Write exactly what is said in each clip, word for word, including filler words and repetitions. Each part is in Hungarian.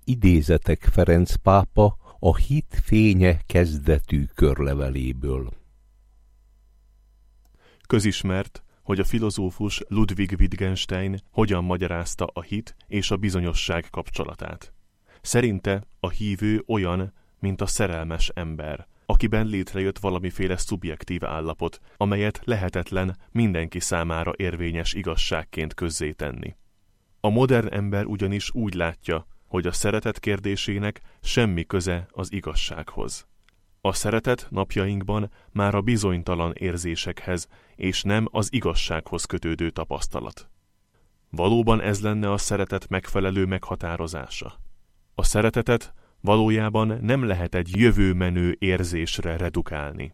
idézetek Ferenc pápa a Hit fénye kezdetű körleveléből. Közismert, hogy a filozófus Ludwig Wittgenstein hogyan magyarázta a hit és a bizonyosság kapcsolatát. Szerinte a hívő olyan, mint a szerelmes ember, akiben létrejött valamiféle szubjektív állapot, amelyet lehetetlen mindenki számára érvényes igazságként közzétenni. A modern ember ugyanis úgy látja, hogy a szeretet kérdésének semmi köze az igazsághoz. A szeretet napjainkban már a bizonytalan érzésekhez és nem az igazsághoz kötődő tapasztalat. Valóban ez lenne a szeretet megfelelő meghatározása. A szeretetet valójában nem lehet egy jövőmenő érzésre redukálni.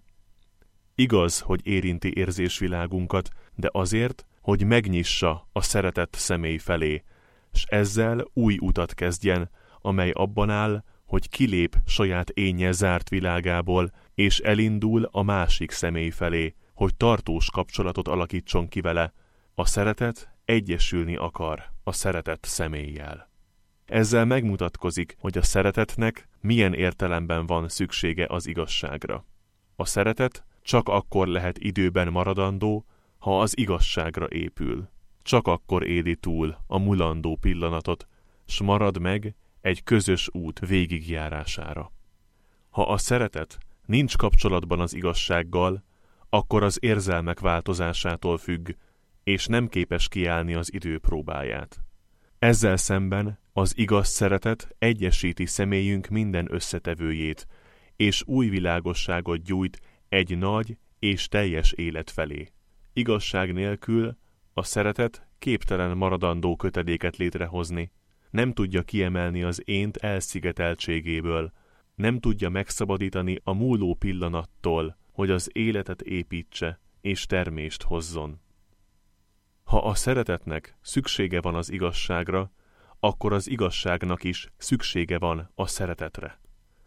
Igaz, hogy érinti érzésvilágunkat, de azért, hogy megnyissa a szeretett személy felé, s ezzel új utat kezdjen, amely abban áll, hogy kilép saját énnyel zárt világából, és elindul a másik személy felé, hogy tartós kapcsolatot alakítson ki vele. A szeretet egyesülni akar a szeretett személlyel. Ezzel megmutatkozik, hogy a szeretetnek milyen értelemben van szüksége az igazságra. A szeretet csak akkor lehet időben maradandó, ha az igazságra épül. Csak akkor éli túl a mulandó pillanatot, s marad meg egy közös út végigjárására. Ha a szeretet nincs kapcsolatban az igazsággal, akkor az érzelmek változásától függ, és nem képes kiállni az idő próbáját. Ezzel szemben az igaz szeretet egyesíti személyünk minden összetevőjét, és új világosságot gyújt egy nagy és teljes élet felé. Igazság nélkül a szeretet képtelen maradandó kötedéket létrehozni, nem tudja kiemelni az ént elszigeteltségéből, nem tudja megszabadítani a múló pillanattól, hogy az életet építse és termést hozzon. Ha a szeretetnek szüksége van az igazságra, akkor az igazságnak is szüksége van a szeretetre.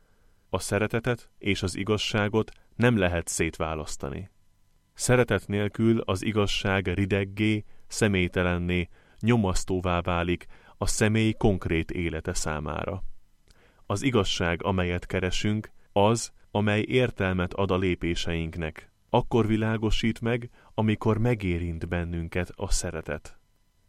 A szeretetet és az igazságot nem lehet szétválasztani. Szeretet nélkül az igazság rideggé, személytelenné, nyomasztóvá válik a személy konkrét élete számára. Az igazság, amelyet keresünk, az, amely értelmet ad a lépéseinknek. Akkor világosít meg, amikor megérint bennünket a szeretet.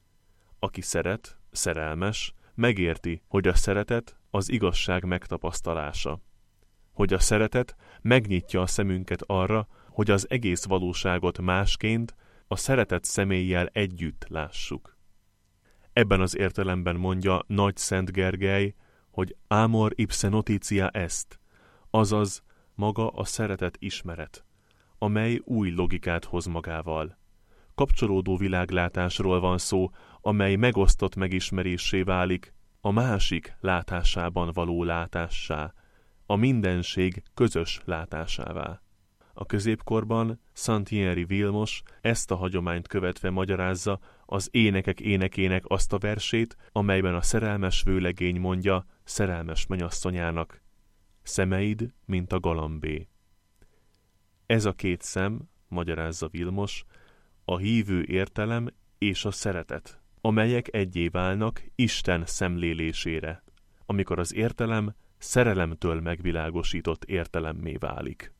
Aki szeret, szerelmes, megérti, hogy a szeretet az igazság megtapasztalása. Hogy a szeretet megnyitja a szemünket arra, hogy az egész valóságot másként, a szeretett személlyel együtt lássuk. Ebben az értelemben mondja Nagy Szent Gergely, hogy amor ipse notitia est, azaz maga a szeretet ismeret, amely új logikát hoz magával. Kapcsolódó világlátásról van szó, amely megosztott megismeréssé válik, a másik látásában való látássá, a mindenség közös látásává. A középkorban Szent-Thierry Vilmos ezt a hagyományt követve magyarázza az Énekek énekének azt a versét, amelyben a szerelmes vőlegény mondja szerelmes mennyasszonyának: szemeid, mint a galambé. Ez a két szem, magyarázza Vilmos, a hívő értelem és a szeretet, amelyek egyé válnak Isten szemlélésére, amikor az értelem szerelemtől megvilágosított értelemmé válik.